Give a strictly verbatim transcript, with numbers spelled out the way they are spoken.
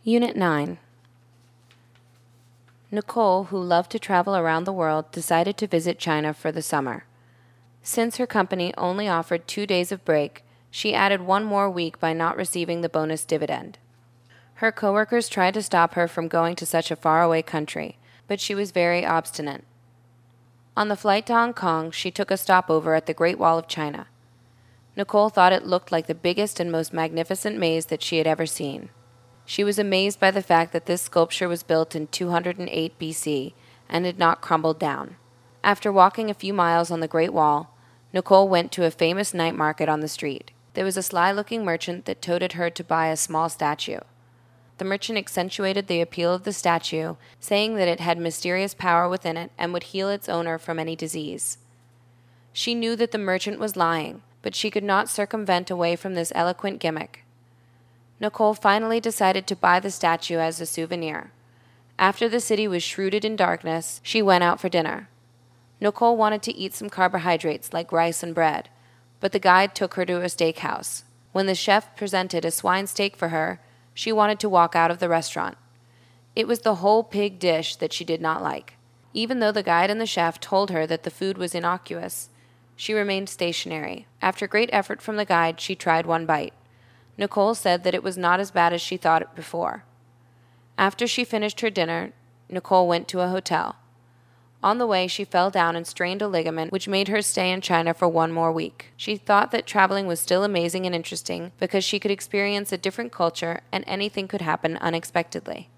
Unit nine. Nicole, who loved to travel around the world, decided to visit China for the summer. Since her company only offered two days of break, she added one more week by not receiving the bonus dividend. Her coworkers tried to stop her from going to such a faraway country, but she was very obstinate. On the flight to Hong Kong, she took a stopover at the Great Wall of China. Nicole thought it looked like the biggest and most magnificent maze that she had ever seen. She was amazed by the fact that this sculpture was built in two hundred eight B C and had not crumbled down. After walking a few miles on the Great Wall, Nicole went to a famous night market on the street. There was a sly-looking merchant that toted her to buy a small statue. The merchant accentuated the appeal of the statue, saying that it had mysterious power within it and would heal its owner from any disease. She knew that the merchant was lying, but she could not circumvent away from this eloquent gimmick. Nicole finally decided to buy the statue as a souvenir. After the city was shrouded in darkness, she went out for dinner. Nicole wanted to eat some carbohydrates like rice and bread, but the guide took her to a steakhouse. When the chef presented a swine steak for her, she wanted to walk out of the restaurant. It was the whole pig dish that she did not like. Even though the guide and the chef told her that the food was innocuous, she remained stationary. After great effort from the guide, she tried one bite. Nicole said that it was not as bad as she thought it before. After she finished her dinner, Nicole went to a hotel. On the way, she fell down and strained a ligament, which made her stay in China for one more week. She thought that traveling was still amazing and interesting because she could experience a different culture and anything could happen unexpectedly.